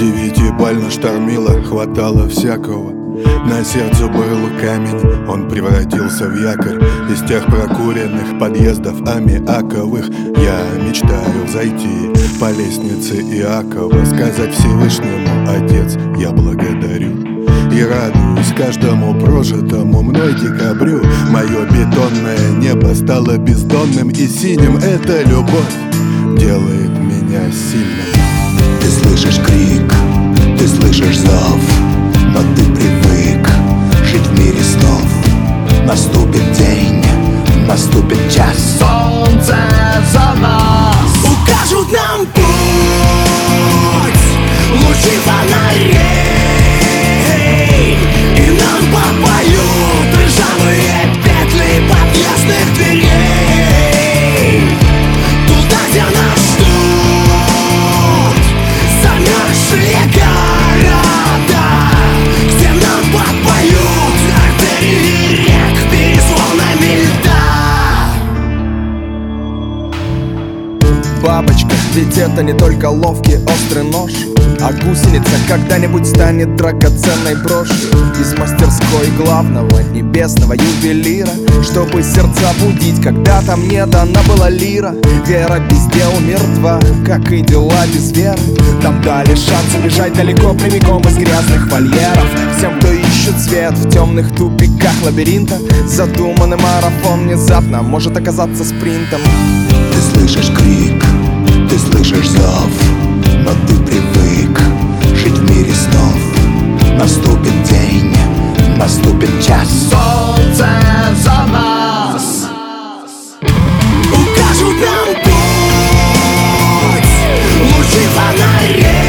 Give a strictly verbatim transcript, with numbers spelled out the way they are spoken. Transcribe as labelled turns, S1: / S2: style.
S1: девяти больно штормило, хватало всякого. На сердце был камень, он превратился в якорь. Из тех прокуренных подъездов аммиаковых я мечтаю зайти по лестнице Иакова, сказать Всевышнему: Отец, я благодарю и радуюсь каждому прожитому мной декабрю. Мое бетонное небо стало бездонным и синим. Эта любовь делает меня сильным.
S2: Ты слышишь крик, ты слышишь зов, но ты привык жить в мире снов. Наступит день, наступит час, солнце за нас
S3: укажут нам путь, лучи фонарей, и нам попоют ржавые петли подъездных дверей. Туда, где нас ждут замерзшие города, где нам подпоют артерии рек перезвонами льда.
S4: Бабочка, ведь это не только ловкий острый нож, а гусеница когда-нибудь станет драгоценной брошью из мастерской главного небесного ювелира, чтобы сердца будить, когда там не дана была лира. Вера без дел мертва, как и дела без веры. Нам дали шанс убежать далеко прямиком из грязных вольеров. Всем, кто ищет свет в темных тупиках лабиринта, задуманный марафон внезапно может оказаться спринтом.
S2: Ты слышишь крик, ты слышишь зов, но ты привык жить в мире снов. Наступит день, наступит час, солнце за нас
S3: укажут нам путь, лучи фонарей.